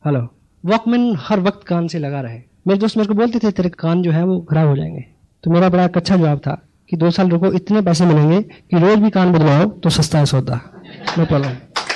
Hello, Walkman हर वक्त कान से लगा रहे। मेरे दोस्त मेरे को बोलते थे तेरे कान जो है वो खराब हो जाएंगे, तो मेरा बड़ा अच्छा जवाब था कि 2 साल रुको, इतने पैसे मिलेंगे कि रोज भी कान बदलाओ तो सस्ता है सौदा, नो प्रॉब्लम।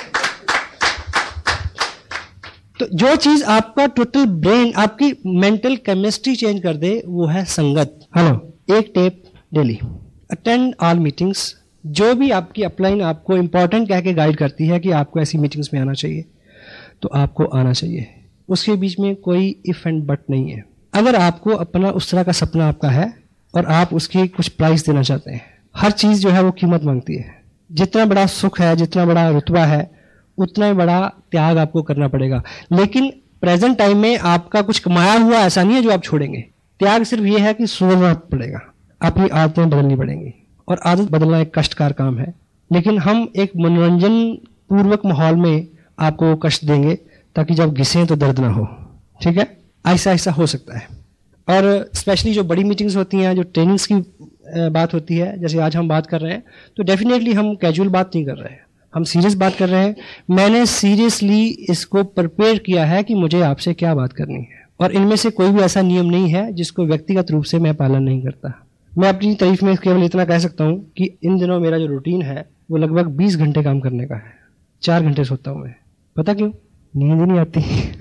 तो जो चीज आपका टोटल ब्रेन, आपकी मेंटल केमिस्ट्री चेंज कर दे वो है संगत। हेलो, एक tape daily, attend all meetings. जो भी आपकी अपलाइन आपको इंपॉर्टेंट कह के गाइड करती है कि आपको ऐसी मीटिंग्स में आना चाहिए, तो आपको आना चाहिए। उसके बीच में कोई इफ एंड बट नहीं है। अगर आपको अपना उस तरह का सपना आपका है और आप उसकी कुछ प्राइस देना चाहते हैं, हर चीज जो है वो कीमत मांगती है। जितना बड़ा सुख है, जितना बड़ा रुतबा है, उतना ही बड़ा त्याग आपको करना पड़ेगा। लेकिन प्रेजेंट टाइम में आपका कुछ कमाया हुआ ऐसा नहीं है जो आप छोड़ेंगे। त्याग सिर्फ ये है कि सोचना पड़ेगा, अपनी आदतें बदलनी पड़ेंगी, और आदत बदलना एक कष्टकार काम है। लेकिन हम एक मनोरंजन पूर्वक माहौल में आपको कष्ट देंगे ताकि जब घिसें तो दर्द ना हो। ठीक है, ऐसा ऐसा हो सकता है। और स्पेशली जो बड़ी मीटिंग्स होती हैं, जो ट्रेनिंग्स की बात होती है, जैसे आज हम बात कर रहे हैं, तो डेफिनेटली हम कैजुअल बात नहीं कर रहे हैं, हम सीरियस बात कर रहे हैं। मैंने सीरियसली इसको प्रिपेयर किया है कि मुझे आपसे क्या बात करनी है, और इनमें से कोई भी ऐसा नियम नहीं है जिसको व्यक्तिगत रूप से मैं पालन नहीं करता। मैं अपनी तारीफ में केवल इतना कह सकता हूं कि इन दिनों मेरा जो रूटीन है वो लगभग 20 घंटे काम करने का है। 4 घंटे सोता हूं मैं। पता क्यों? नींद ही नहीं आती।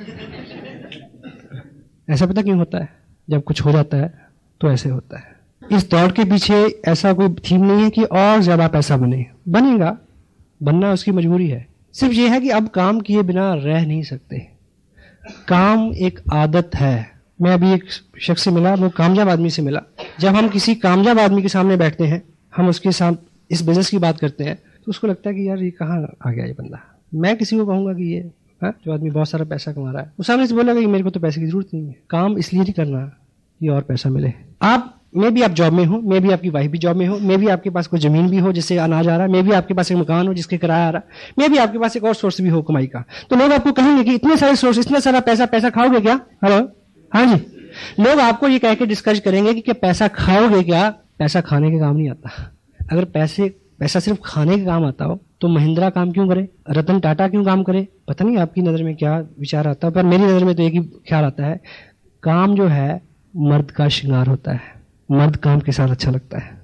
ऐसा पता क्यों होता है? जब कुछ हो जाता है तो ऐसे होता है। इस दौड़ के पीछे ऐसा कोई थीम नहीं है कि और ज्यादा पैसा बने, बनेगा, बनना उसकी मजबूरी है। सिर्फ ये है कि अब काम किए बिना रह नहीं सकते। काम एक आदत है। मैं अभी एक शख्स से मिला, वो कामयाब आदमी से मिला। जब हम किसी कामयाब आदमी के सामने बैठते हैं, हम उसके साथ इस बिजनेस की बात करते हैं, तो उसको लगता है कि यार ये कहाँ आ गया ये बंदा। मैं किसी को कहूंगा कि ये जो आदमी बहुत सारा पैसा कमा रहा है, वो सामने से बोलेगा कि मेरे को तो पैसे की जरूरत नहीं है। काम इसलिए नहीं करना कि और पैसा मिले। आप मे भी आप जॉब में हो, मे भी आपकी वाइफ भी जॉब में हो, मे भी आपके पास कोई जमीन भी हो जिससे अनाज आ रहा है, मे भी आपके पास एक मकान हो जिसके किराया आ रहा है, मे भी आपके पास एक और सोर्स भी हो कमाई का। तो लोग आपको कहेंगे कि इतने सारे सोर्स, इतना सारा पैसा खाओगे क्या? हेलो, हाँ जी। लोग आपको ये कह के डिस्कस करेंगे कि क्या पैसा खाओगे क्या? पैसा खाने के काम नहीं आता। अगर पैसा सिर्फ खाने के काम आता हो तो महिंद्रा काम क्यों करे, रतन टाटा क्यों काम करे? पता नहीं आपकी नजर में क्या विचार आता है, पर मेरी नजर में तो एक ही ख्याल आता है, काम जो है मर्द का श्रृंगार होता है। मर्द काम के साथ अच्छा लगता है।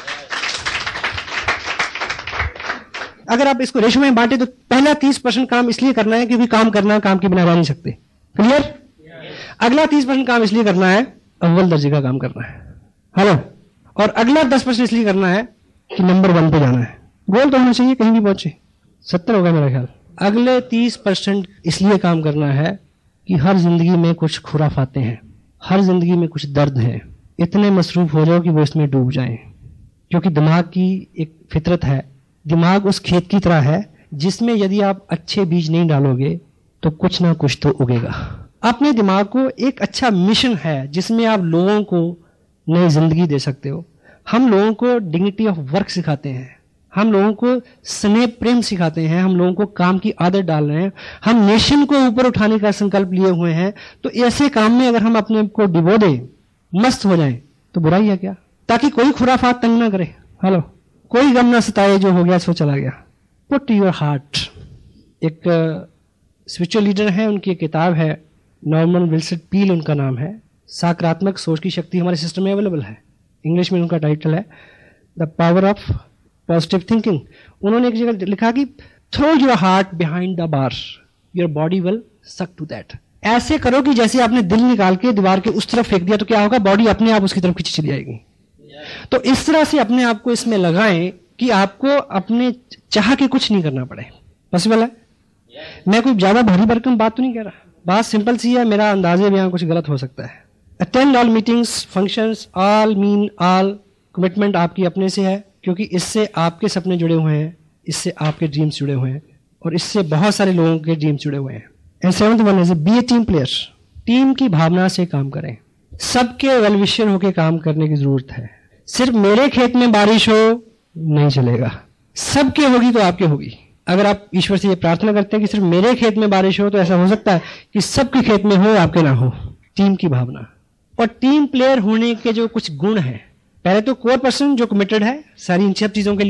अगर आप इसको रेशो में बांटे तो पहला 30% काम इसलिए करना है क्योंकि काम करना है, काम के बिना रह नहीं सकते। क्लियर? अगला 30% काम इसलिए करना है, अव्वल दर्जे का काम करना है। हेलो, और अगला 10% इसलिए करना है कि नंबर 1 पे जाना है। गोल तो होना चाहिए, कहीं भी पहुंचे। 70 होगा मेरा ख्याल। अगले 30% इसलिए काम करना है कि हर जिंदगी में कुछ खुराफाते हैं, हर जिंदगी में कुछ दर्द है। इतने मसरूफ हो जाओ कि वो इसमें डूब जाएं। क्योंकि दिमाग की एक फितरत है, दिमाग उस खेत की तरह है जिसमें यदि आप अच्छे बीज नहीं डालोगे तो कुछ ना कुछ तो उगेगा। अपने दिमाग को एक अच्छा मिशन है जिसमें आप लोगों को नई जिंदगी दे सकते हो। हम लोगों को डिग्निटी ऑफ वर्क सिखाते हैं, हम लोगों को स्नेह प्रेम सिखाते हैं, हम लोगों को काम की आदत डाल रहे हैं, हम नेशन को ऊपर उठाने का संकल्प लिए हुए हैं। तो ऐसे काम में अगर हम अपने को डिबो दें, मस्त हो जाएं, तो बुराई है क्या? ताकि कोई खुराफात तंग ना करे। हेलो, कोई गम ना सताए, जो हो गया सो चला गया। Put your heart. एक स्पिरिचुअल लीडर है, उनकी एक किताब है, नॉर्मन विल्सन पील उनका नाम है। सकारात्मक सोच की शक्ति हमारे सिस्टम में अवेलेबल है। इंग्लिश में उनका टाइटल है the power of positive thinking. उन्होंने एक जगह लिखा कि throw your heart behind the bar, your body will suck to that. ऐसे करो कि जैसे आपने दिल निकाल के दीवार के उस तरफ फेंक दिया तो क्या होगा? बॉडी अपने आप उसकी तरफ खींची चली जाएगी। तो इस तरह से अपने आप को इसमें लगाएं कि आपको अपने चाह के कुछ नहीं करना पड़े। पॉसिबल है? मैं कोई ज्यादा भारी भरकम बात तो नहीं कह रहा, बात सिंपल सी है। मेरा अंदाजे में यहाँ कुछ गलत हो सकता है। Attend all meetings, functions, all mean all. Commitment आपकी अपने से है, क्योंकि इससे आपके सपने जुड़े हुए हैं, इससे आपके ड्रीम्स जुड़े हुए हैं, और इससे बहुत सारे लोगों के ड्रीम्स जुड़े हुए हैं। And 7th one is be a team player. Team की भावना से काम करें। सबके वेल विशर होकर काम करने की जरूरत है। सिर्फ मेरे खेत में बारिश हो नहीं चलेगा, सबके होगी तो आपके होगी। अगर आप ईश्वर से ये प्रार्थना करते हैं कि सिर्फ मेरे खेत में बारिश हो, तो ऐसा हो सकता है कि सबके खेत में हो, आपके ना हो। टीम की भावना और टीम प्लेयर होने के जो कुछ गुण हैं, पहले तो कोर पर्सन जो कमिटेड है सारी इन सब चीजों के लिए,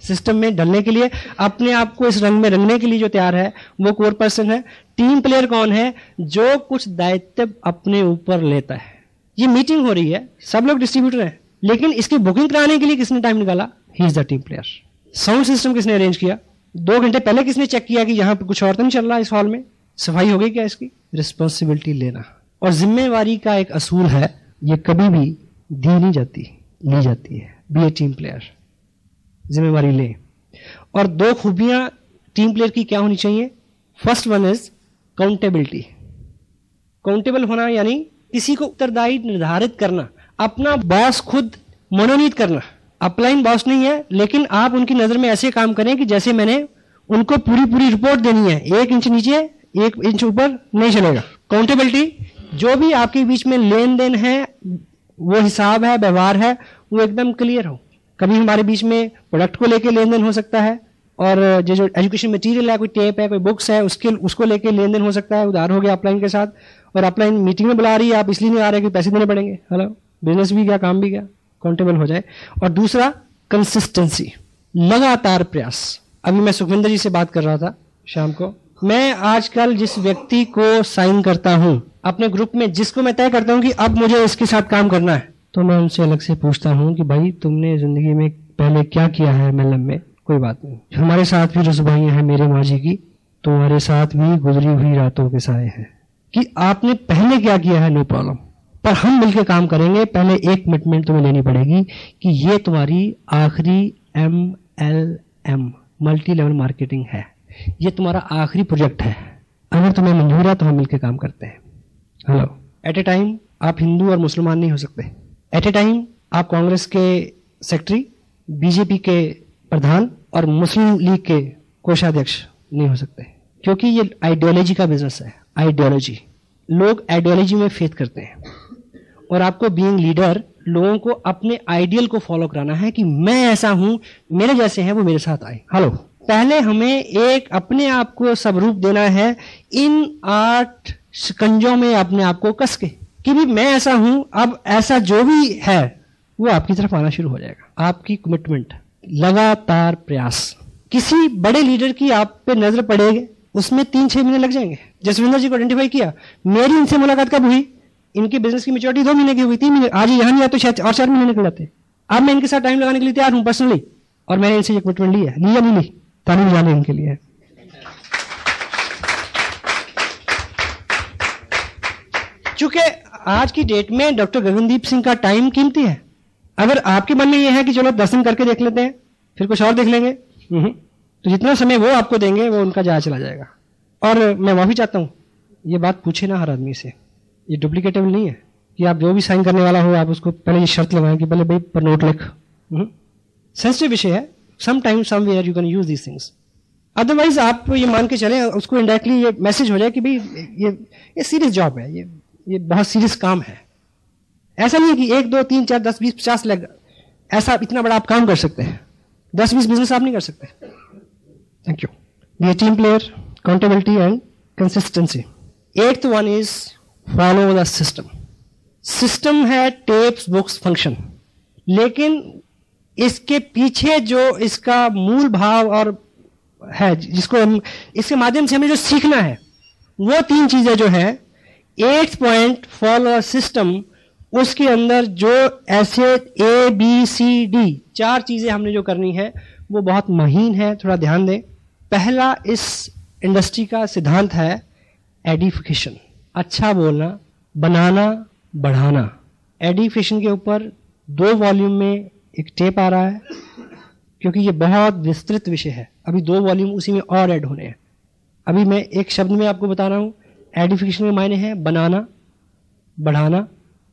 सिस्टम में ढलने के लिए, अपने आप को इस रंग में रंगने के लिए जो तैयार है वो कोर पर्सन है। टीम प्लेयर कौन है? जो कुछ दायित्व अपने ऊपर लेता है। ये मीटिंग हो रही है, सब लोग डिस्ट्रीब्यूटर हैं, लेकिन इसकी बुकिंग कराने के लिए किसने टाइम निकाला? He is the team player. Sound system किसने अरेंज किया? 2 घंटे पहले किसने चेक किया कि यहां पर कुछ और तो नहीं चल रहा इस हॉल में? सफाई हो गई क्या? इसकी रिस्पॉन्सिबिलिटी लेना। और जिम्मेवारी का एक असूल है, ये कभी भी दी नहीं जाती, ली जाती है। बी ए टीम प्लेयर, जिम्मेवारी ले। और 2 खूबियां टीम प्लेयर की क्या होनी चाहिए? First one is countability. Countable होना यानी किसी को उत्तरदायी निर्धारित करना, अपना बॉस खुद मनोनीत करना। अपलाइन बॉस नहीं है, लेकिन आप उनकी नजर में ऐसे काम करें कि जैसे मैंने उनको पूरी रिपोर्ट देनी है, 1 इंच नीचे 1 इंच ऊपर नहीं चलेगा। काउंटेबिलिटी, जो भी आपके बीच में लेन देन है, वो हिसाब है, व्यवहार है, वो एकदम क्लियर हो। कभी हमारे बीच में प्रोडक्ट को लेके लेन देन हो सकता है, और जो एजुकेशन मटेरियल है, कोई टेप है, कोई बुक्स है, उसको लेके लेन देन हो सकता है। उधार हो गया अपलाइन के साथ, और अपलाइन मीटिंग में बुला रही है, आप इसलिए नहीं आ रहे कि पैसे देने पड़ेंगे। हेलो, बिजनेस भी गया, काम भी गया, काउंटेबल हो जाए। और दूसरा कंसिस्टेंसी, लगातार प्रयास। अभी मैं सुखविंदर जी से बात कर रहा था शाम को। मैं आजकल जिस व्यक्ति को साइन करता हूं अपने ग्रुप में, जिसको मैं तय करता हूं कि अब मुझे इसके साथ काम करना है, तो मैं उनसे अलग से पूछता हूं कि भाई तुमने जिंदगी में पहले क्या किया है MLM में? कोई बात नहीं, हमारे साथ भी रसुभाइयां हैं मेरे माँ जी की, तुम्हारे साथ भी गुजरी हुई रातों के साए हैं। कि आपने पहले क्या किया है, नो प्रॉब्लम, पर हम मिलकर काम करेंगे। पहले एक कमिटमेंट तुम्हें लेनी पड़ेगी कि ये तुम्हारी आखिरी MLM, मल्टी लेवल मार्केटिंग है, ये तुम्हारा आखिरी प्रोजेक्ट है। अगर तुम्हें मंजूर है तो हम मिलकर काम करते हैं। हेलो, एट ए टाइम आप हिंदू और मुसलमान नहीं हो सकते। एट ए टाइम आप कांग्रेस के सेक्रेटरी, बीजेपी के प्रधान और मुस्लिम लीग के कोषाध्यक्ष नहीं हो सकते, क्योंकि ये आइडियोलॉजी का बिजनेस है। आइडियोलॉजी, लोग आइडियोलॉजी में फेथ करते हैं, और आपको बीइंग लीडर लोगों को अपने आइडियल को फॉलो कराना है कि मैं ऐसा हूं, मेरे जैसे हैं वो मेरे साथ आए। हेलो, पहले हमें एक अपने आप को स्वरूप देना है, इन 8 शिकंजों में अपने आप को कस के कि भी मैं ऐसा हूं। अब ऐसा जो भी है वो आपकी तरफ आना शुरू हो जाएगा। आपकी कमिटमेंट, लगातार प्रयास। किसी बड़े लीडर की आप पे नजर पड़ेगी, उसमें 3-6 महीने लग जाएंगे। जसविंदर जी को आइडेंटिफाई किया, मेरी इनसे मुलाकात कब हुई? इनकी बिजनेस की मैच्योरिटी 2 महीने की हुई, 3 महीने। आज यहां नहीं आया तो शायद और 4 महीने निकल जाते। अब मैं इनके साथ टाइम लगाने के लिए तैयार हूं पर्सनली, और मैंने इनसे ये कमिटमेंट ली है। ली या नहीं ली? ताली बजाने इनके लिए। चूंकि आज की डेट में डॉक्टर गगनदीप सिंह का टाइम कीमती है। अगर आपके मन में यह है कि चलो 10 दिन करके देख लेते हैं, फिर कुछ और देख लेंगे, तो जितना समय वो आपको देंगे वो उनका जाया चला जाएगा। और मैं माफी चाहता हूं, ये बात पूछे ना हर आदमी से, ये डुप्लीकेटेबल नहीं है कि आप जो भी साइन करने वाला हो आप उसको पहले ये शर्त लगाएं कि पहले भाई पर नोट लिख। सेंसिटिव विषय है, some time somewhere you can use these things. Otherwise आप ये मान के चले, उसको इनडायरेक्टली ये मैसेज हो जाए कि भाई ये सीरियस जॉब है, ये बहुत सीरियस काम है। ऐसा नहीं है कि 1, 2, 3, 4, 10, 20, 50 लाख, ऐसा इतना बड़ा आप काम कर सकते हैं। 10-20 बिजनेस आप नहीं कर सकते। Thank you. ये team player, countability and consistency. 8th one is follow the system. System है टेप्स, बुक्स, फंक्शन, लेकिन इसके पीछे जो इसका मूल भाव और है, जिसको हम इसके माध्यम से हमें जो सीखना है, वो 3 चीजें जो है 8th पॉइंट फॉलो सिस्टम, उसके अंदर जो ऐसे ABCD 4 चीजें हमने जो करनी है वो बहुत महीन है, थोड़ा ध्यान दें। पहला इस इंडस्ट्री का सिद्धांत है एडिफिकेशन, अच्छा बोलना, बनाना, बढ़ाना। एडिफिकेशन के ऊपर 2 वॉल्यूम में एक टेप आ रहा है, क्योंकि ये बहुत विस्तृत विषय है। अभी 2 वॉल्यूम उसी में और ऐड होने हैं। अभी मैं एक शब्द में आपको बता रहा हूं, एडिफिकेशन के मायने हैं बनाना, बढ़ाना,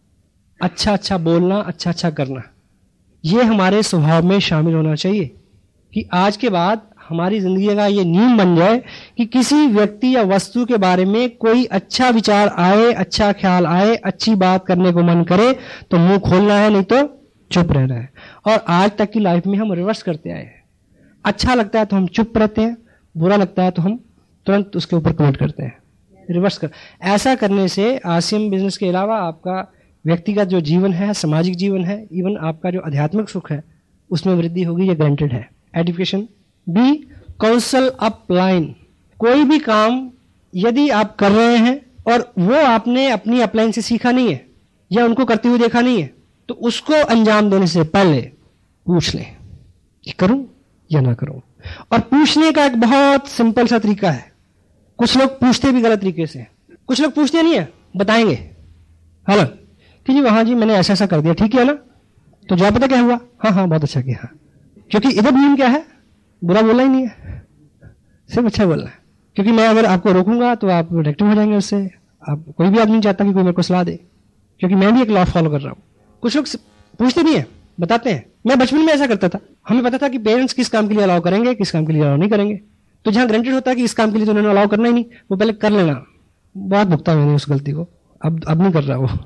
अच्छा अच्छा बोलना, अच्छा अच्छा करना। ये हमारे स्वभाव में शामिल होना चाहिए कि आज के बाद हमारी जिंदगी का ये नियम बन जाए कि किसी व्यक्ति या वस्तु के बारे में कोई अच्छा विचार आए, अच्छा ख्याल आए, अच्छी बात करने को मन करे तो मुंह खोलना है, नहीं तो चुप रहना है। और आज तक की लाइफ में हम रिवर्स करते आए हैं। अच्छा लगता है तो हम चुप रहते हैं, बुरा लगता है तो हम तुरंत उसके ऊपर कमेंट करते हैं। रिवर्स कर, ऐसा करने से आसिम बिजनेस के अलावा आपका व्यक्तिगत जो जीवन है, सामाजिक जीवन है, इवन आपका जो आध्यात्मिक सुख है, उसमें वृद्धि होगी, ये गारंटेड है। एडिफिकेशन। बी, काउंसल अपलाइन, कोई भी काम यदि आप कर रहे हैं और वो आपने अपनी अपलाइन से सीखा नहीं है या उनको करते हुए देखा नहीं है, तो उसको अंजाम देने से पहले पूछ लें कि करूं या ना करूं। और पूछने का एक बहुत सिंपल सा तरीका है। कुछ लोग पूछते भी गलत तरीके से, कुछ लोग पूछते नहीं है, बताएंगे हाँ कि जी वहां जी मैंने ऐसा ऐसा कर दिया, ठीक है ना, तो जवाब पता क्या हुआ, हाँ हाँ बहुत अच्छा किया, क्योंकि इधर नियम क्या है, बुरा बोलना ही नहीं है, सिर्फ अच्छा बोलना है। क्योंकि मैं अगर आपको रोकूंगा तो आप नेगेटिव हो जाएंगे उससे। आप कोई भी आदमी नहीं चाहता कि कोई मेरे को सलाह दे, क्योंकि मैं भी एक लॉ फॉलो कर रहा हूँ। कुछ लोग पूछते नहीं है, बताते हैं। मैं बचपन में ऐसा करता था, हमें पता था कि पेरेंट्स किस काम के लिए अलाउ करेंगे, किस काम के लिए अलाउ नहीं करेंगे। तो जहां ग्रांटेड होता है कि इस काम के लिए तो उन्होंने अलाउ करना ही नहीं, वो पहले कर लेना। बहुत भुगता मैंने उस गलती को, अब नहीं कर रहा। वो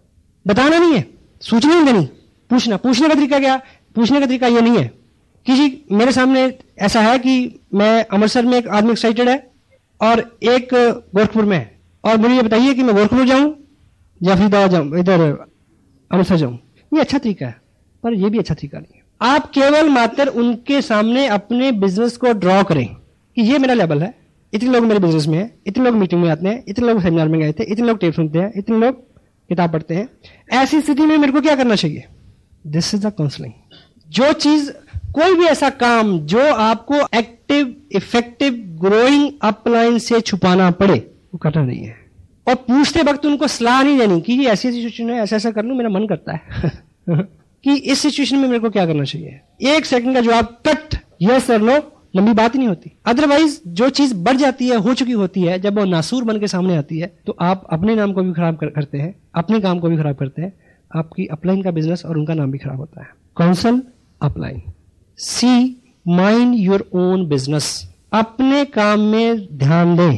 बताना नहीं है, सूचना नहीं देनी, पूछना। पूछने का तरीका क्या, पूछने का तरीका ये नहीं है कि जी मेरे सामने ऐसा है कि मैं अमृतसर में एक आदमी एक्साइटेड है और एक गोरखपुर में है, और मुझे ये बताइए कि मैं गोरखपुर जाऊं या फरीदाबाद जाऊं, इधर अमृतसर जाऊं। ये अच्छा तरीका है, पर ये भी अच्छा तरीका नहीं है। आप केवल मात्र उनके सामने अपने बिजनेस को ड्रॉ करें कि ये मेरा लेवल है, इतने लोग मेरे बिजनेस में हैं, इतने लोग मीटिंग में आते हैं, इतने लोग सेमिनार में गए थे, इतने लोग टेप सुनते हैं, इतने लोग किताब पढ़ते हैं। ऐसी स्थिति में मेरे को क्या करना चाहिए, दिस इज द काउंसलिंग। जो चीज, कोई भी ऐसा काम जो आपको एक्टिव इफेक्टिव ग्रोइंग अपलाइन से छुपाना पड़े, वो करना नहीं है। और पूछते वक्त उनको सलाह नहीं देनी कि ये ऐसी सिचुएशन है, ऐसा ऐसा कर लूं, मेरा मन करता है कि इस सिचुएशन में मेरे को क्या करना चाहिए। एक सेकंड का जवाब कट, यस और नो, लंबी बात ही नहीं होती। अदरवाइज जो चीज बढ़ जाती है, हो चुकी होती है, जब वो नासूर बन के सामने आती है, तो आप अपने नाम को भी खराब करते हैं, अपने काम को भी खराब करते हैं, आपकी अपलाइन का बिजनेस और उनका नाम भी खराब होता है। Counsel upline. C, mind your own business, अपने काम में ध्यान दें,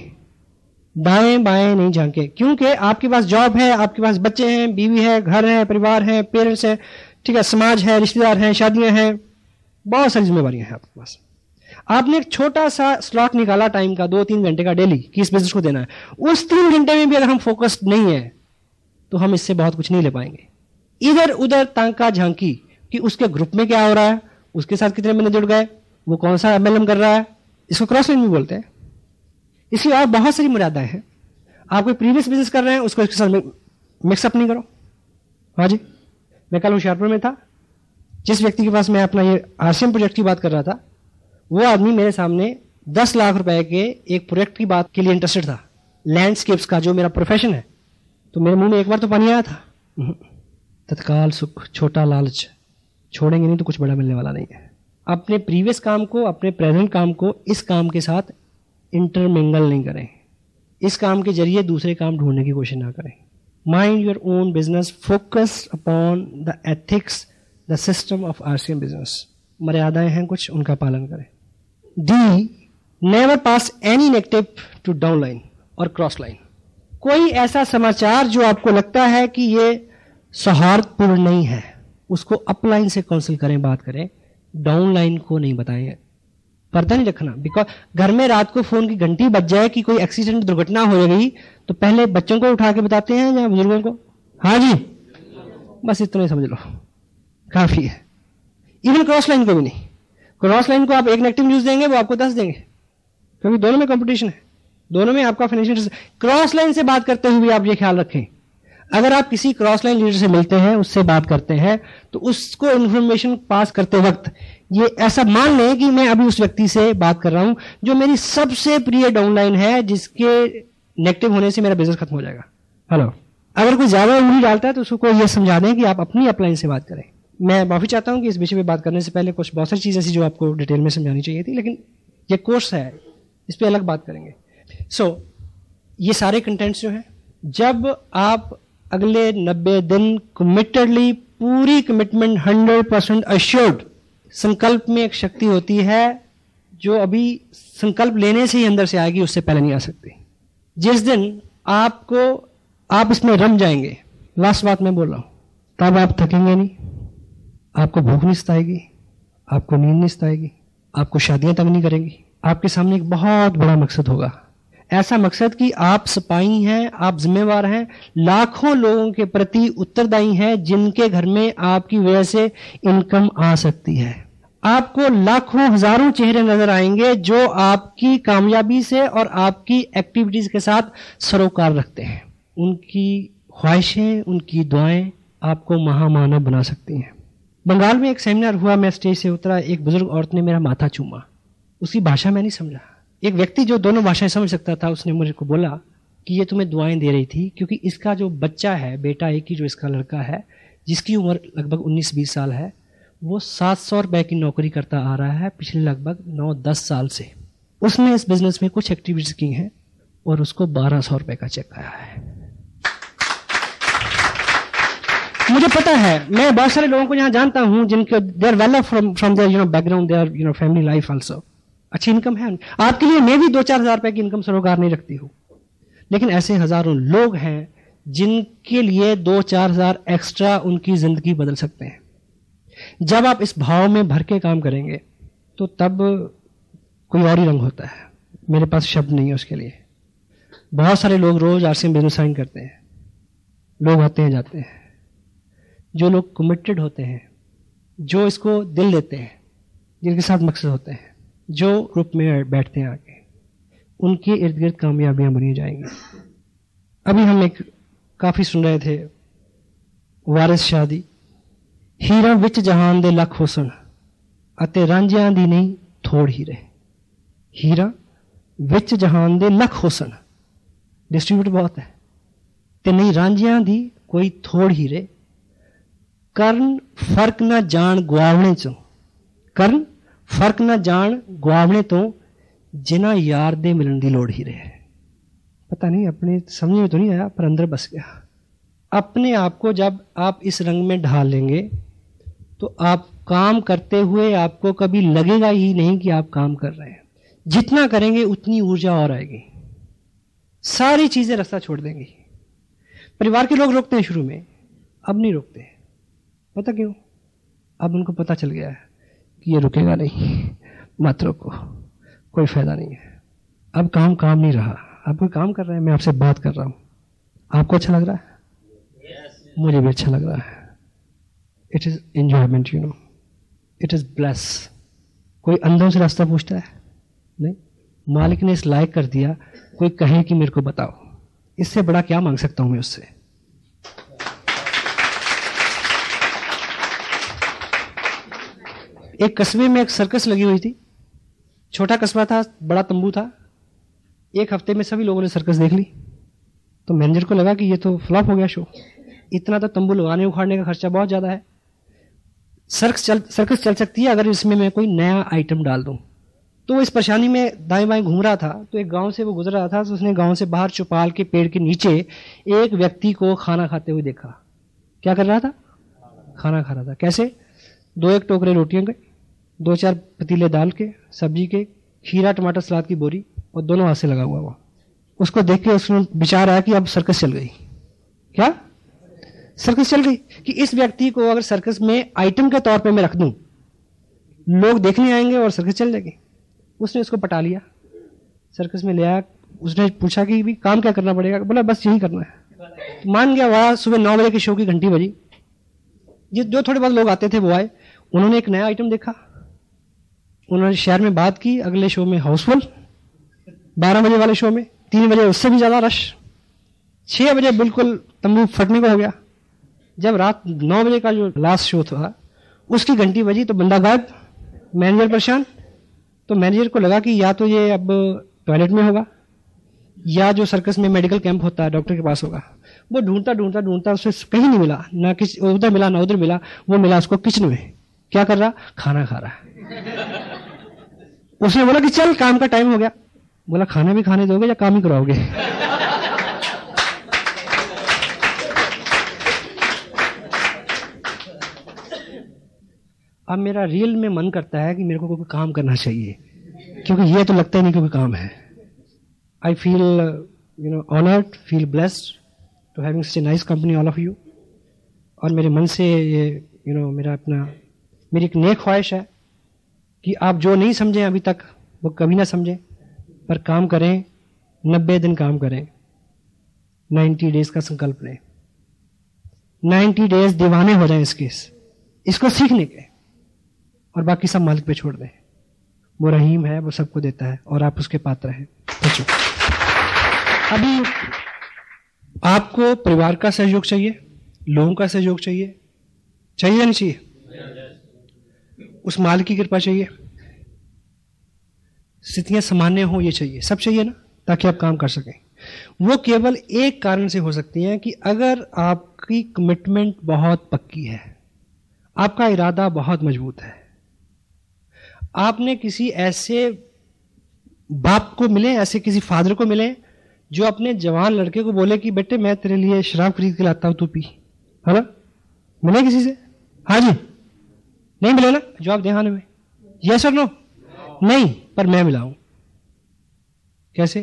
दाएं बाएं नहीं झांके। क्योंकि आपके पास जॉब है, आपके पास बच्चे हैं, बीवी है, घर है, परिवार है, पेरेंट्स है, ठीक है, समाज है, रिश्तेदार हैं, शादियां हैं, बहुत सारी जिम्मेवारियां हैं आपके पास। आपने एक छोटा सा स्लॉट निकाला टाइम का, 2-3 घंटे का डेली, कि इस बिजनेस को देना है। उस 3 घंटे में भी अगर हम फोकस्ड नहीं है तो हम इससे बहुत कुछ नहीं ले पाएंगे। इधर उधर तांका झांकी कि उसके ग्रुप में क्या हो रहा है, उसके साथ कितने महीने जुड़ गए, वो कौन सा MLM कर रहा है, इसको क्रॉस लाइन भी बोलते हैं। इसकी और बहुत सारी मर्यादाएं हैं। आप कोई प्रीवियस बिजनेस कर रहे हैं, उसको इसके साथ मिक्सअप नहीं करो। हाँ जी, मैं कल होशियारपुर में था, जिस व्यक्ति के पास मैं अपना ये RCM प्रोजेक्ट की बात कर रहा था, वो आदमी मेरे सामने 10 लाख रुपए के एक प्रोजेक्ट की बात के लिए इंटरेस्टेड था, लैंडस्केप्स का, जो मेरा प्रोफेशन है। तो मेरे मुंह में एक बार तो पानी आया था। तत्काल सुख, छोटा लालच, छोड़ेंगे नहीं तो कुछ बड़ा मिलने वाला नहीं है। अपने प्रीवियस काम को, अपने प्रेजेंट काम को इस काम के साथ इंटरमिंगल नहीं करें। इस काम के जरिए दूसरे काम ढूंढने की कोशिश ना करें। Mind your own business, focus upon the ethics, the system of RCM business. मर्यादाएं हैं कुछ, उनका पालन करें। D, never pass any negative to downline और क्रॉस लाइन। कोई ऐसा समाचार जो आपको लगता है कि ये सौहार्दपूर्ण नहीं है, उसको अपलाइन से काउंसिल करें, बात करें, डाउन लाइन को नहीं बताएं। पर्दा नहीं रखना, बिकॉज घर में रात को फोन की घंटी बज जाए कि कोई एक्सीडेंट, दुर्घटना हो गई, तो पहले बच्चों को उठा के बताते हैं या बुजुर्गों को? हाँ जी, बस इतना ही समझ लो, काफी है। इवन क्रॉस लाइन को भी नहीं। क्रॉस लाइन को आप एक नेगेटिव न्यूज देंगे, वो आपको 10 देंगे, क्योंकि दोनों में कंपटीशन है, दोनों में आपका फाइनेंशियल। क्रॉस लाइन से बात करते हुए आप ये ख्याल रखें, अगर आप किसी क्रॉस लाइन लीडर से मिलते हैं, उससे बात करते हैं, तो उसको इंफॉर्मेशन पास करते वक्त ये ऐसा मान लें कि मैं अभी उस व्यक्ति से बात कर रहा हूं जो मेरी सबसे प्रिय डाउनलाइन है, जिसके नेगेटिव होने से मेरा बिजनेस खत्म हो जाएगा। हेलो, अगर कोई ज्यादा उंगली डालता है तो उसको यह समझा दें कि आप अपनी अपलाइन से बात करें। मैं माफी चाहता हूं कि इस विषय पे बात करने से पहले कुछ बहुत सारी चीजें ऐसी जो आपको डिटेल में समझानी चाहिए थी, लेकिन ये कोर्स है, इस पे अलग बात करेंगे। ये सारे कंटेंट्स जो हैं, जब आप अगले 90 दिन कमिटेडली, पूरी कमिटमेंट, 100% अश्योर्ड, संकल्प में एक शक्ति होती है जो अभी संकल्प लेने से ही अंदर से आएगी, उससे पहले नहीं आ सकती। जिस दिन आप इसमें रम जाएंगे, लास्ट बात मैं बोल रहा हूं, तब आप थकेंगे नहीं, आपको भूख नहीं सताएगी, आपको नींद नहीं सताएगी, आपको शादियां तंग नहीं करेंगी। आपके सामने एक बहुत बड़ा मकसद होगा, ऐसा मकसद कि आप सिपाही हैं, आप जिम्मेवार हैं, लाखों लोगों के प्रति उत्तरदायी हैं, जिनके घर में आपकी वजह से इनकम आ सकती है। आपको लाखों हजारों चेहरे नजर आएंगे जो आपकी कामयाबी से और आपकी एक्टिविटीज के साथ सरोकार रखते हैं। उनकी ख्वाहिशें, उनकी दुआएं आपको महामानव बना सकती हैं। बंगाल में एक सेमिनार हुआ, मैं स्टेज से उतरा, एक बुजुर्ग औरत ने मेरा माथा चूमा। उसकी भाषा मैं नहीं समझा। एक व्यक्ति जो दोनों भाषाएं समझ सकता था, उसने मुझे को बोला कि ये तुम्हें दुआएं दे रही थी क्योंकि इसका जो बच्चा है, बेटा एक ही जो इसका लड़का है, जिसकी उम्र लगभग 19-20 साल है, वो 700 रुपए की नौकरी करता आ रहा है पिछले लगभग 9-10 साल से। उसने इस बिजनेस में कुछ एक्टिविटीज की हैं और उसको 1200 रुपए का चेक आया है। मुझे पता है, मैं बहुत सारे लोगों को यहाँ जानता हूँ जिनके they are well from their background, their family life also, अच्छी इनकम है। आपके लिए मैं भी 2-4 हज़ार रुपए की इनकम सरोकार नहीं रखती हूँ, लेकिन ऐसे हजारों लोग हैं जिनके लिए 2-4 हज़ार एक्स्ट्रा उनकी जिंदगी बदल सकते हैं। जब आप इस भाव में भर के काम करेंगे तो तब कोई और ही रंग होता है। मेरे पास शब्द नहीं है उसके लिए। बहुत सारे लोग रोज आरसीएम बिजनेस साइन करते हैं, लोग आते हैं जाते हैं। जो लोग कमिटेड होते हैं, जो इसको दिल देते हैं, जिनके साथ मकसद होते हैं, जो ग्रुप में बैठते हैं आके, उनके इर्द गिर्द कामयाबियां बनी जाएंगी। अभी हम एक काफी सुन रहे थे, वारिस शाह दी, हीरा विच जहान दे लख हुसन अते रांझियां दी नहीं थोड़ हीरे। हीरा विच जहान दे लख हुसन, डिस्ट्रीब्यूट बहुत है, ते नहीं रांझियां दी कोई थोड़ हीरे। करन फर्क ना जान गुआवणे चो, करन फर्क ना जान गुआवणे तो जिना यार दे मिलन दी लोड़ हीरे है। पता नहीं, अपने समझ में तो नहीं आया पर अंदर बस गया। अपने आप को जब आप इस रंग में ढाल लेंगे तो आप काम करते हुए आपको कभी लगेगा ही नहीं कि आप काम कर रहे हैं। जितना करेंगे उतनी ऊर्जा और आएगी, सारी चीजें रास्ता छोड़ देंगी। परिवार के लोग रोकते हैं शुरू में, अब नहीं रोकते। पता क्यों? अब उनको पता चल गया है कि ये रुकेगा नहीं, मत रोको, कोई फायदा नहीं है। अब काम नहीं रहा, अब कोई काम कर रहा है, मैं आपसे बात कर रहा हूं, आपको अच्छा लग रहा है? मुझे भी अच्छा लग रहा है। It is enjoyment, you know, it is bless. कोई अंधों से रास्ता पूछता है? नहीं। मालिक ने इस लायक कर दिया, कोई कहे कि मेरे को बताओ, इससे बड़ा क्या मांग सकता हूं मैं उससे? एक कस्बे में एक सर्कस लगी हुई थी, छोटा कस्बा था, बड़ा तंबू था। एक हफ्ते में सभी लोगों ने सर्कस देख ली, तो मैनेजर को लगा कि ये तो फ्लॉप हो गया शो। इतना तो तंबू लगाने उखाड़ने का खर्चा बहुत ज्यादा है। सर्कस चल सकती है अगर इसमें मैं कोई नया आइटम डाल दूं। तो वो इस परेशानी में दाएं बाएं घूम रहा था, तो एक गांव से वो गुजर रहा था, तो उसने गांव से बाहर चौपाल के पेड़ के नीचे एक व्यक्ति को खाना खाते हुए देखा। क्या कर रहा था? खाना खा रहा था। कैसे? 2-1 टोकरे रोटियों के, 2-4 पतीले दाल के, सब्जी के, खीरा टमाटर सलाद की बोरी, और दोनों हाथ से लगा हुआ वो। उसको देख के उसमें विचार आया कि अब सर्कस चल गई। क्या सर्कस चल गई? कि इस व्यक्ति को अगर सर्कस में आइटम के तौर पे मैं रख दूं, लोग देखने आएंगे और सर्कस चल जाएगी। उसने उसको पटा लिया, सर्कस में ले आया। उसने पूछा कि भी काम क्या करना पड़ेगा? बोला बस यही करना है। मान गया। वहां सुबह 9 बजे के शो की घंटी बजी, जो थोड़े बहुत लोग आते थे वो आए। उन्होंने एक नया आइटम देखा, उन्होंने शहर में बात की। अगले शो में हाउसफुल, 12 बजे वाले शो में 3 बजे उससे भी ज्यादा रश, 6 बजे बिल्कुल तंबू फटने को हो गया। जब रात 9 बजे का जो लास्ट शो था उसकी घंटी बजी तो बंदा गायब, मैनेजर परेशान। तो मैनेजर को लगा कि या तो ये अब टॉयलेट में होगा या जो सर्कस में मेडिकल कैंप होता है डॉक्टर के पास होगा। वो ढूंढता उसे कहीं नहीं मिला, ना किसी उधर मिला ना उधर मिला। वो मिला उसको किचन में। क्या कर रहा? खाना खा रहा। उसने बोला कि चल काम का टाइम हो गया। बोला खाना भी खाने दोगे या काम ही कराओगे? अब मेरा रियल में मन करता है कि मेरे को कोई काम करना चाहिए, क्योंकि ये तो लगता ही नहीं कि कोई काम है। I feel honoured, feel blessed to having such a nice company all of you. और मेरे मन से ये मेरी एक नेक ख्वाहिश है कि आप जो नहीं समझे अभी तक वो कभी ना समझें, पर काम करें, 90 दिन काम करें, 90 डेज का संकल्प लें, 90 डेज दीवाने हो जाएं इसको सीखने के। और बाकी सब मालिक पे छोड़ दें। वो रहीम है, वो सबको देता है और आप उसके पात्र हैं। बच्चों, अभी आपको परिवार का सहयोग चाहिए, लोगों का सहयोग चाहिए, चाहिए या नहीं चाहिए? उस मालिक की कृपा चाहिए, स्थितियां सामान्य हो, ये चाहिए, सब चाहिए ना, ताकि आप काम कर सकें। वो केवल एक कारण से हो सकती हैं कि अगर आपकी कमिटमेंट बहुत पक्की है, आपका इरादा बहुत मजबूत है, आपने किसी ऐसे बाप को मिले, ऐसे किसी फादर को मिले जो अपने जवान लड़के को बोले कि बेटे मैं तेरे लिए शराब खरीद के लाता हूं, तू पी, है ना? मिले किसी से? हाँ जी, नहीं मिले ना? जवाब दे हाँ में, यस और नो? नहीं, पर मैं मिला हूं। कैसे?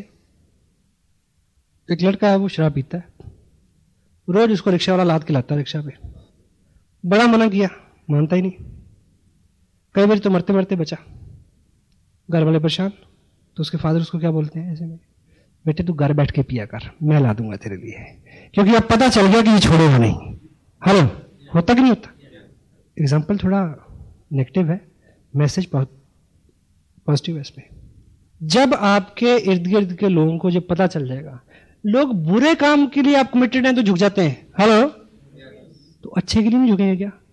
एक लड़का है, वो शराब पीता है, रोज उसको रिक्शा वाला लाद के लाता है रिक्शा पे, बड़ा मना किया, मानता ही नहीं, कई बार तो मरते मरते बचा, घर वाले परेशान, तो उसके फादर उसको क्या बोलते हैं ऐसे में, बेटे तू घर बैठ के पिया कर, मैं ला दूंगा तेरे लिए, क्योंकि अब पता चल गया कि ये छोड़ेगा नहीं। हेलो, होता कि नहीं होता? एग्जाम्पल थोड़ा नेगेटिव है, मैसेज बहुत पॉजिटिव है इसमें। जब आपके इर्द गिर्द के लोगों को जब पता चल जाएगा, लोग बुरे काम के लिए आप कमिटेड हैं तो झुक जाते हैं, हेलो, तो अच्छे के लिए नहीं झुकेंगे क्या?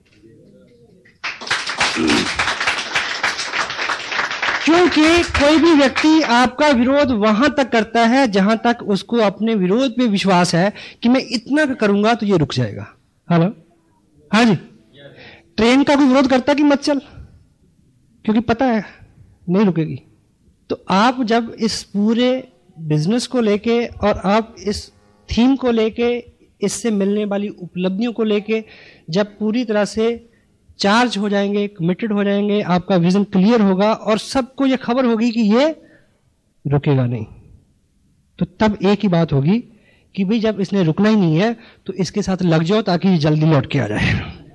क्योंकि कोई भी व्यक्ति आपका विरोध वहां तक करता है जहां तक उसको अपने विरोध पे विश्वास है कि मैं इतना करूंगा तो ये रुक जाएगा। हेलो, हाँ जी। ट्रेन का कोई विरोध करता कि मत चल, क्योंकि पता है नहीं रुकेगी। तो आप जब इस पूरे बिजनेस को लेके और आप इस थीम को लेके, इससे मिलने वाली उपलब्धियों को लेके जब पूरी तरह से चार्ज हो जाएंगे, कमिटेड हो जाएंगे, आपका विजन क्लियर होगा और सबको ये खबर होगी कि ये रुकेगा नहीं, तो तब एक ही बात होगी कि भाई जब इसने रुकना ही नहीं है तो इसके साथ लग जाओ ताकि जल्दी लौट के आ जाए।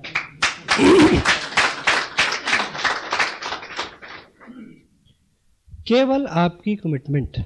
केवल आपकी कमिटमेंट,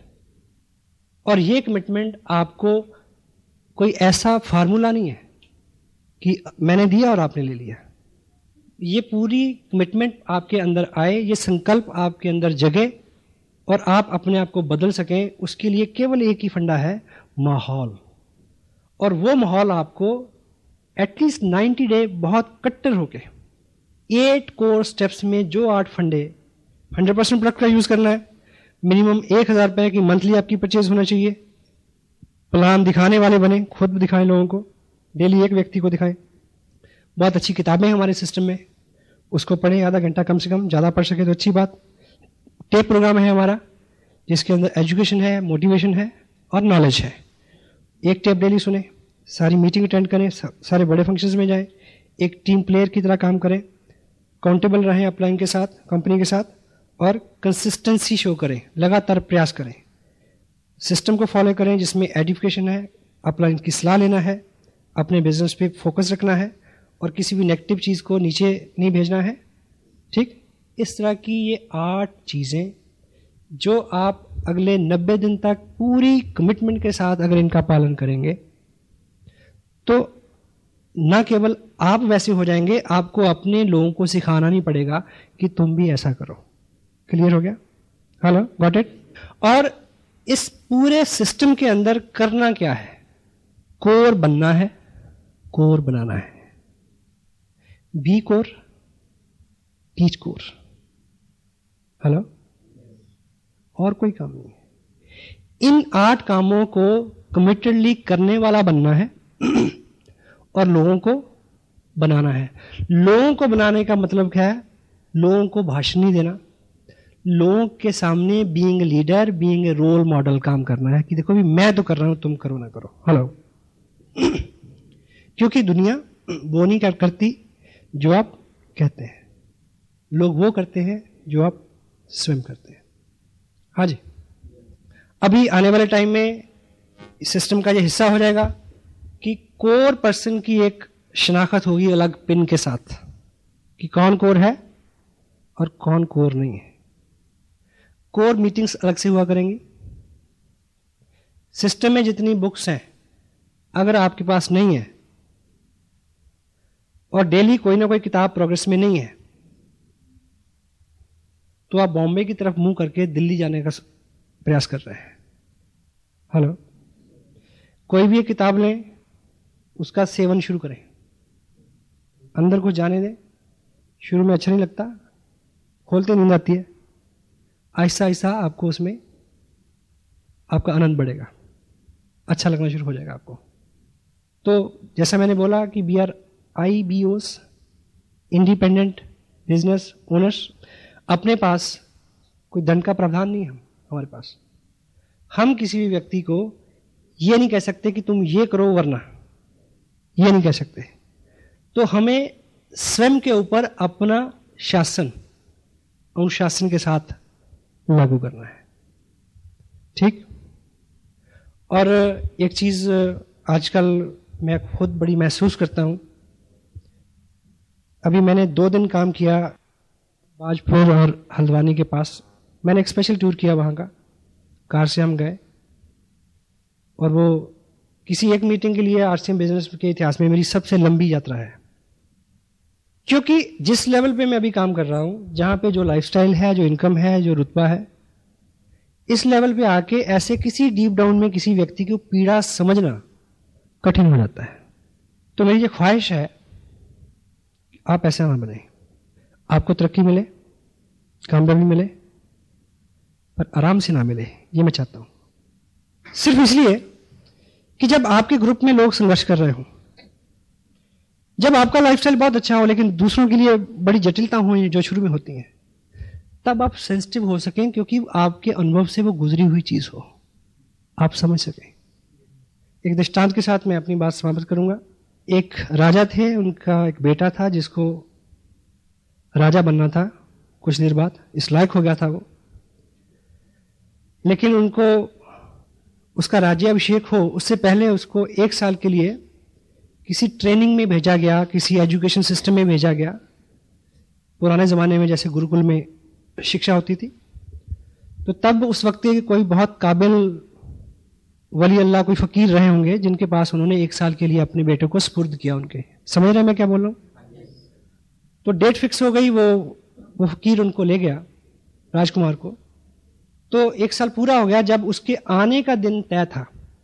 और ये कमिटमेंट आपको कोई ऐसा फार्मूला नहीं है कि मैंने दिया और आपने ले लिया। ये पूरी कमिटमेंट आपके अंदर आए, ये संकल्प आपके अंदर जगे और आप अपने आप को बदल सकें, उसके लिए केवल एक ही फंडा है, माहौल। और वो माहौल आपको एटलीस्ट 90 डे बहुत कट्टर होके 8 कोर स्टेप्स में जो 8 फंडे 100% प्रोडक्ट का यूज करना है, मिनिमम 1000 रुपए की मंथली आपकी परचेज होना चाहिए, प्लान दिखाने वाले बने, खुद दिखाएं लोगों को, डेली एक व्यक्ति को दिखाएं। बहुत अच्छी किताबें हैं हमारे सिस्टम में, उसको पढ़ें आधा घंटा कम से कम, ज़्यादा पढ़ सके तो अच्छी बात। टेप प्रोग्राम है हमारा जिसके अंदर एजुकेशन है, मोटिवेशन है और नॉलेज है। एक टेप डेली सुने, सारी मीटिंग अटेंड करें, सारे बड़े फंक्शंस में जाएं, एक टीम प्लेयर की तरह काम करें, काउंटेबल रहें अपलाइन के साथ, कंपनी के साथ, और कंसिस्टेंसी शो करें, लगातार प्रयास करें, सिस्टम को फॉलो करें जिसमें एडिफिकेशन है, अपलाइन की सलाह लेना है, अपने बिजनेस पे फोकस रखना है और किसी भी नेगेटिव चीज़ को नीचे नहीं भेजना है। ठीक, इस तरह की ये 8 चीज़ें जो आप अगले 90 दिन तक पूरी कमिटमेंट के साथ अगर इनका पालन करेंगे तो ना केवल आप वैसे हो जाएंगे, आपको अपने लोगों को सिखाना नहीं पड़ेगा कि तुम भी ऐसा करो। क्लियर हो गया? Hello, got it? और इस पूरे सिस्टम के अंदर करना क्या है? कोर बनना है, कोर बनाना है। Be core, teach core. Hello, और कोई काम नहीं है। इन 8 कामों को कमिटेडली करने वाला बनना है और लोगों को बनाना है। लोगों को बनाने का मतलब क्या है? लोगों को भाषण नहीं देना, लोगों के सामने being leader, being a role model काम करना है कि देखो भी मैं तो कर रहा हूं, तुम करो ना करो। हेलो, क्योंकि दुनिया वो नहीं करती जो आप कहते हैं, लोग वो करते हैं जो आप स्वयं करते हैं। हाँ जी, अभी आने वाले टाइम में इस सिस्टम का ये हिस्सा हो जाएगा कि कोर पर्सन की एक शनाख्त होगी अलग पिन के साथ कि कौन कोर है और कौन कोर नहीं है। कोर मीटिंग्स अलग से हुआ करेंगी। सिस्टम में जितनी बुक्स हैं अगर आपके पास नहीं है और डेली कोई ना कोई किताब प्रोग्रेस में नहीं है तो आप बॉम्बे की तरफ मुंह करके दिल्ली जाने का प्रयास कर रहे हैं। हेलो, कोई भी एक किताब लें, उसका सेवन शुरू करें, अंदर कुछ जाने दें। शुरू में अच्छा नहीं लगता, खोलते नींद आती है, आहिस्ता आहिस्ता आपको उसमें आपका आनंद बढ़ेगा, अच्छा लगना शुरू हो जाएगा आपको। तो जैसा मैंने बोला कि we are IBOs, independent business owners. अपने पास कोई दंड का प्रावधान नहीं है हमारे पास। हम किसी भी व्यक्ति को ये नहीं कह सकते कि तुम ये करो वरना, ये नहीं कह सकते। तो हमें स्वयं के ऊपर अपना शासन अनुशासन के साथ लागू करना है, ठीक। और एक चीज आजकल मैं खुद बड़ी महसूस करता हूं। अभी मैंने 2 दिन काम किया बाजपुर और हल्द्वानी के पास। मैंने एक स्पेशल टूर किया वहाँ का, कार से हम गए। और वो किसी एक मीटिंग के लिए RCM बिजनेस के इतिहास में मेरी सबसे लंबी यात्रा है। क्योंकि जिस लेवल पे मैं अभी काम कर रहा हूँ, जहाँ पे जो लाइफस्टाइल है, जो इनकम है, जो रुतबा है, इस लेवल पे आके ऐसे किसी डीप डाउन में किसी व्यक्ति को पीड़ा समझना कठिन हो जाता है। तो मेरी ये ख्वाहिश है आप ऐसा ना बने, आपको तरक्की मिले, कामयाबी मिले, पर आराम से ना मिले, ये मैं चाहता हूं। सिर्फ इसलिए कि जब आपके ग्रुप में लोग संघर्ष कर रहे हो, जब आपका लाइफस्टाइल बहुत अच्छा हो लेकिन दूसरों के लिए बड़ी जटिलता हो जो शुरू में होती हैं, तब आप सेंसिटिव हो सकें, क्योंकि आपके अनुभव से वो गुजरी हुई चीज हो, आप समझ सकें। एक दृष्टांत के साथ मैं अपनी बात समाप्त करूंगा। एक राजा थे, उनका एक बेटा था जिसको राजा बनना था। कुछ देर बाद इस लायक हो गया था वो, लेकिन उनको उसका राज्याभिषेक हो उससे पहले उसको 1 साल के लिए किसी ट्रेनिंग में भेजा गया, किसी एजुकेशन सिस्टम में भेजा गया। पुराने ज़माने में जैसे गुरुकुल में शिक्षा होती थी, तो तब उस वक्त के कोई बहुत काबिल वली अल्लाह, कोई फकीर रहे होंगे जिनके पास उन्होंने 1 साल के लिए अपने बेटे को स्पुर्द किया उनके। समझ रहे हैं मैं क्या बोल रहा हूँ? तो डेट फिक्स हो गई, वो फकीर उनको ले गया, राजकुमार को। तो 1 साल पूरा हो गया। जब उसके आने का दिन तय था,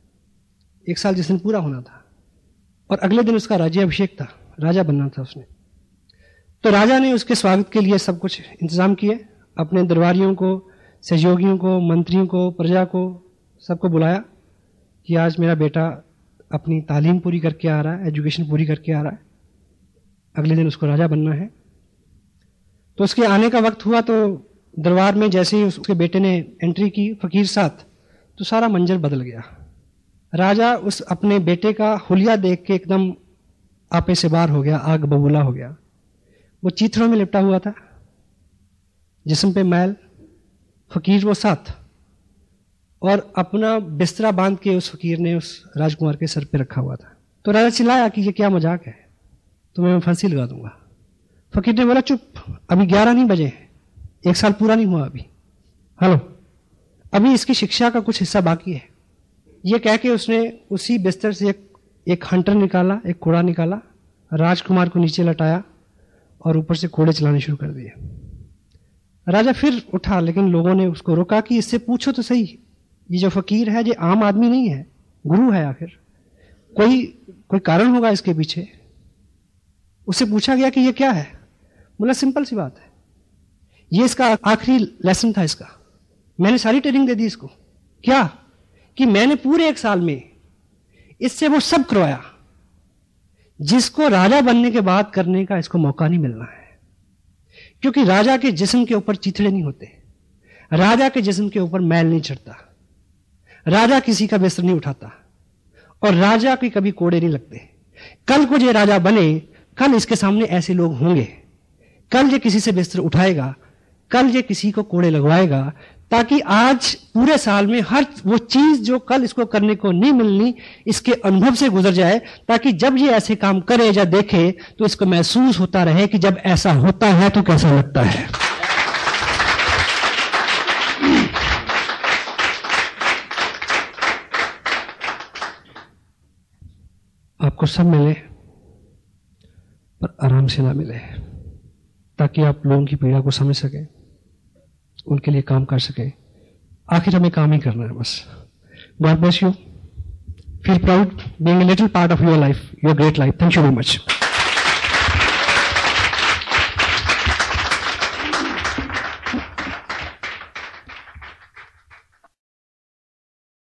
1 साल जिस दिन पूरा होना था, और अगले दिन उसका राज्याभिषेक था, राजा बनना था उसने। तो राजा ने उसके स्वागत के लिए सब कुछ इंतजाम किए, अपने दरबारियों को, सहयोगियों को, मंत्रियों को, प्रजा को, सबको बुलाया कि आज मेरा बेटा अपनी तालीम पूरी करके आ रहा है, एजुकेशन पूरी करके आ रहा है, अगले दिन उसको राजा बनना है। तो उसके आने का वक्त हुआ तो दरबार में जैसे ही उसके बेटे ने एंट्री की फकीर साथ, तो सारा मंजर बदल गया। राजा उस अपने बेटे का हुलिया देख के एकदम आपे से बाहर हो गया, आग बबूला हो गया। वो चीथड़ों में लिपटा हुआ था, जिस्म पे मैल, फकीर वो साथ, और अपना बिस्तरा बांध के उस फकीर ने उस राजकुमार के सर पे रखा हुआ था। तो राजा चिल्लाया कि ये क्या मजाक है, तुम्हें मैं फांसी लगा दूंगा। फकीर ने बोला चुप, अभी 11 नहीं बजे, 1 साल पूरा नहीं हुआ अभी। हेलो, अभी इसकी शिक्षा का कुछ हिस्सा बाकी है। ये कह के उसने उसी बिस्तर से एक हंटर निकाला, एक कोड़ा निकाला, राजकुमार को नीचे लटाया और ऊपर से कोड़े चलाने शुरू कर दिए। राजा फिर उठा, लेकिन लोगों ने उसको रोका कि इससे पूछो तो सही, ये जो फकीर है ये आम आदमी नहीं है, गुरु है, आखिर कोई कारण होगा इसके पीछे। उससे पूछा गया कि ये क्या है? बोला सिंपल सी बात है, ये इसका आखिरी लेसन था इसका, मैंने सारी ट्रेनिंग दे दी इसको। क्या? कि मैंने पूरे 1 साल में इससे वो सब करवाया जिसको राजा बनने के बाद करने का इसको मौका नहीं मिलना है। क्योंकि राजा के जिस्म के ऊपर चिथड़े नहीं होते, राजा के जिस्म के ऊपर मैल नहीं चढ़ता, राजा किसी का बिस्तर नहीं उठाता, और राजा के कभी कोड़े नहीं लगते। कल को ये राजा बने, कल इसके सामने ऐसे लोग होंगे, कल ये किसी से बिस्तर उठाएगा, कल ये किसी को कोड़े लगवाएगा, ताकि आज पूरे साल में हर वो चीज जो कल इसको करने को नहीं मिलनी, इसके अनुभव से गुजर जाए, ताकि जब ये ऐसे काम करे या देखे तो इसको महसूस होता रहे कि जब ऐसा होता है तो कैसा लगता है। आपको सब मिले पर आराम से ना मिले, ताकि आप लोगों की पीड़ा को समझ सकें, उनके लिए काम कर सकें। आखिर हमें काम ही करना है बस। God bless you, feel proud being a little part of your life, your great life. Thank you very much.